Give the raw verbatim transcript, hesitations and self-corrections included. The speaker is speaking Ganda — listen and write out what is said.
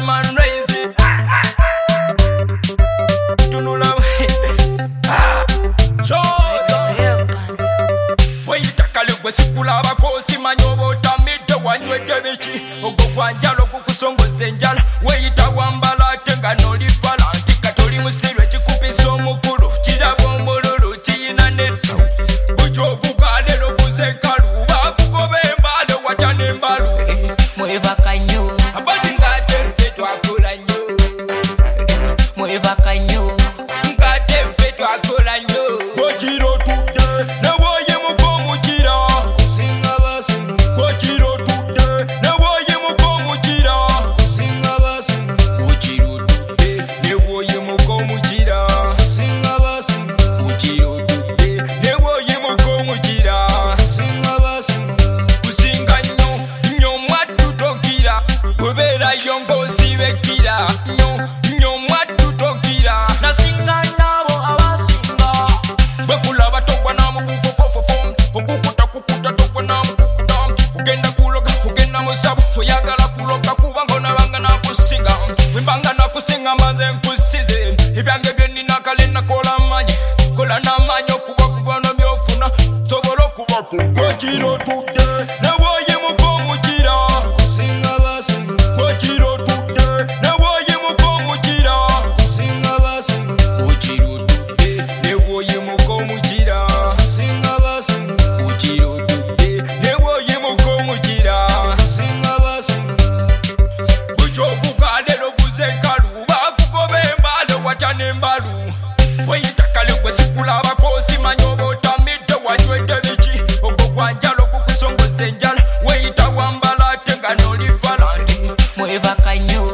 man raise. Tunula weyitakalekwe sikula abakosi manyobo tamidde wanywedde biki ogwo gwanjala okukusongoza enjala weyita wambala ate nga nolifala nti katoli musirwa ekikupisa omukulu kiraba omululu kiyina neddu bukyovuga lero buze enkalu bakugoba embale watya n'embalu mwebaka nnyo abati ng'ate ffe twakola nnyo mwebaka nnyo ng'ate ffe twakola nnyo kokiro tudde newoye mukomukira kusinga basinga kokiro tudde newoye mukomukira kusinga basinga kokiro tudde newoye mukomukira kusinga basinga kokiro tudde newoye mukomukira kusinga basinga kusinga nnyo nnyo mwattu tokira webeerayo ng'osibekira nnyo nnyo mwattu tokira nasinga nabo abasinga bekulaba togwa namukufofofofo okukuta kukuta togwa namukukuta ugenda kuloga ugenda musabu oyagala kuloga kuba ngonabanga nakusinga wembanga nakusinga mbanze nkusize ebyange byenina kale nakola manyi kola namanyi okuba kuvano byofuna sobola okuba kokiro tudde newoye mukomukira kusinga basinga kokiro tudde newoye mukomukira kusinga basinga kokiro tudde newoye mukomukira kusinga basinga kokiro tudde newoye mukomukira kusinga basinga bukyovuga lero buze enkalu bakugoba embale watya n'embalu weyitakalekwe sikula abakosi manyoba otamidde wanywedde biki ogwo gwanjala okukusongoza enjala weyita wambala ate nga nolifala nti mwebaka nnyo